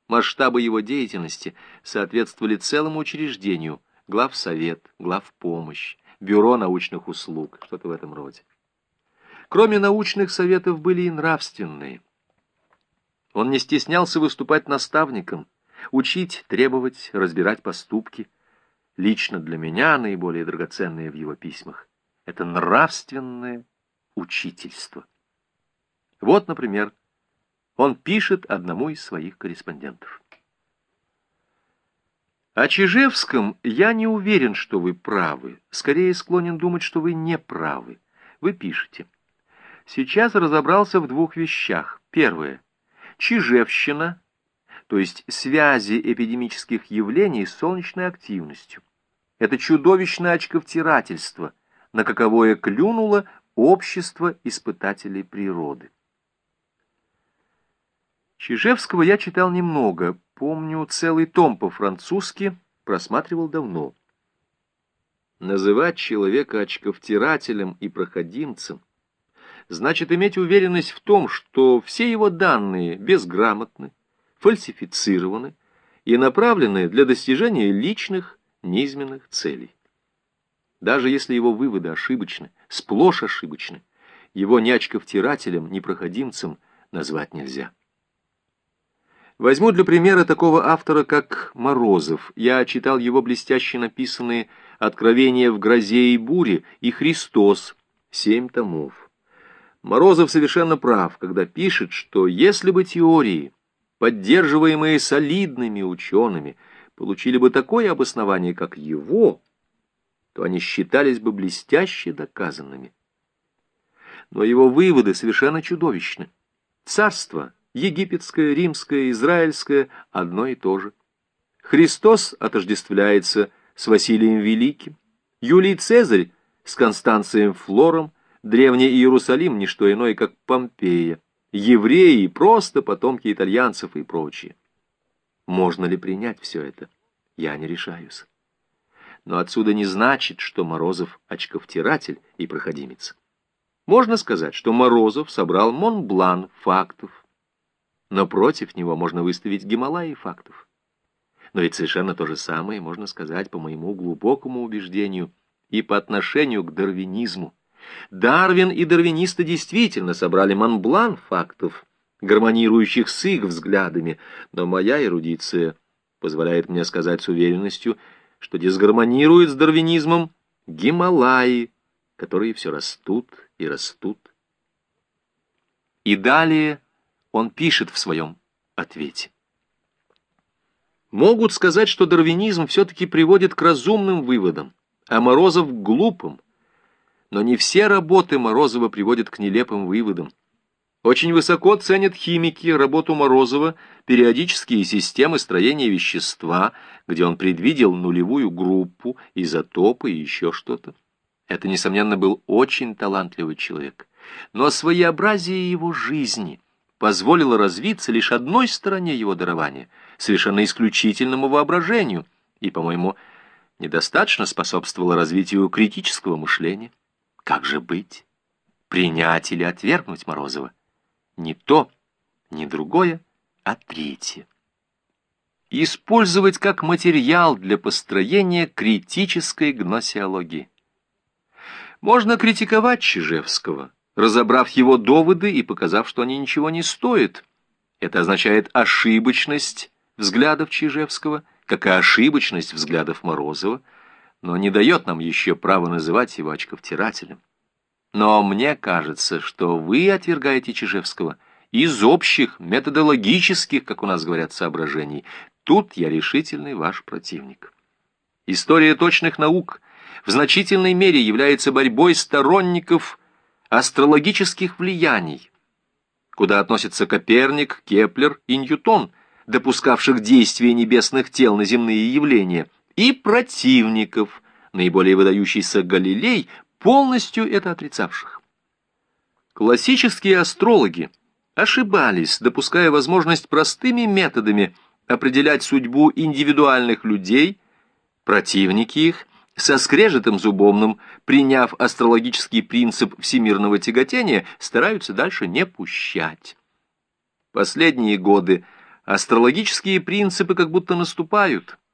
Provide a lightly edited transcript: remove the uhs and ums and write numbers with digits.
Масштабы его деятельности соответствовали целому учреждению: главсовет, главпомощь, бюро научных услуг, что-то в этом роде. Кроме научных советов были и нравственные. Он не стеснялся выступать наставником, учить, требовать, разбирать поступки. Лично для меня наиболее драгоценное в его письмах — это нравственное учительство. Вот, например, он пишет одному из своих корреспондентов: «О Чижевском я не уверен, что вы правы. Скорее склонен думать, что вы не правы. Вы пишете: сейчас разобрался в двух вещах. Первое. Чижевщина, то есть связи эпидемических явлений с солнечной активностью. Это чудовищное очковтирательство, на каковое клюнуло общество испытателей природы». Чижевского я читал немного, помню, целый том по-французски, просматривал давно. Называть человека очковтирателем и проходимцем значит иметь уверенность в том, что все его данные безграмотны, фальсифицированы и направлены для достижения личных низменных целей. Даже если его выводы ошибочны, сплошь ошибочны, его ни очковтирателем, ни проходимцем назвать нельзя. Возьму для примера такого автора, как Морозов. Я читал его блестяще написанные «Откровения в грозе и буре» и «Христос», 7 томов. Морозов совершенно прав, когда пишет, что если бы теории, поддерживаемые солидными учеными, получили бы такое обоснование, как его, то они считались бы блестяще доказанными. Но его выводы совершенно чудовищны. Царство египетское, римское, израильское — одно и то же. Христос отождествляется с Василием Великим, Юлий Цезарь с Констанцием Флором, Древний Иерусалим — не что иное, как Помпея, евреи — просто потомки итальянцев и прочее. Можно ли принять все это? Я не решаюсь. Но отсюда не значит, что Морозов — очковтиратель и проходимец. Можно сказать, что Морозов собрал Монблан фактов, но против него можно выставить Гималаи фактов. Но ведь совершенно то же самое можно сказать, по моему глубокому убеждению, и по отношению к дарвинизму. Дарвин и дарвинисты действительно собрали Монблан фактов, гармонирующих с их взглядами, но моя эрудиция позволяет мне сказать с уверенностью, что дисгармонирует с дарвинизмом Гималаи, которые все растут и растут. И далее он пишет в своем ответе: «Могут сказать, что дарвинизм все-таки приводит к разумным выводам, а Морозов к глупым. Но не все работы Морозова приводят к нелепым выводам. Очень высоко ценят химики работу Морозова «Периодические системы строения вещества», где он предвидел нулевую группу, изотопы и еще что-то. Это, несомненно, был очень талантливый человек. Но своеобразие его жизни позволило развиться лишь одной стороне его дарования, совершенно исключительному воображению, и, по-моему, недостаточно способствовало развитию критического мышления. Как же быть? Принять или отвергнуть Морозова? Не то, не другое, а третье. Использовать как материал для построения критической гносеологии. Можно критиковать Чижевского, разобрав его доводы и показав, что они ничего не стоят. Это означает ошибочность взглядов Чижевского, как и ошибочность взглядов Морозова, но не дает нам еще права называть его очковтирателем. Но мне кажется, что вы отвергаете Чижевского из общих, методологических, как у нас говорят, соображений. Тут я решительный ваш противник. История точных наук в значительной мере является борьбой сторонников астрологических влияний, куда относятся Коперник, Кеплер и Ньютон, допускавших действие небесных тел на земные явления, и противников, наиболее выдающийся Галилей, полностью это отрицавших. Классические астрологи ошибались, допуская возможность простыми методами определять судьбу индивидуальных людей. Противники их, со скрежетом зубовным, приняв астрологический принцип всемирного тяготения, стараются дальше не пущать. Последние годы Астрологические принципы как будто наступают.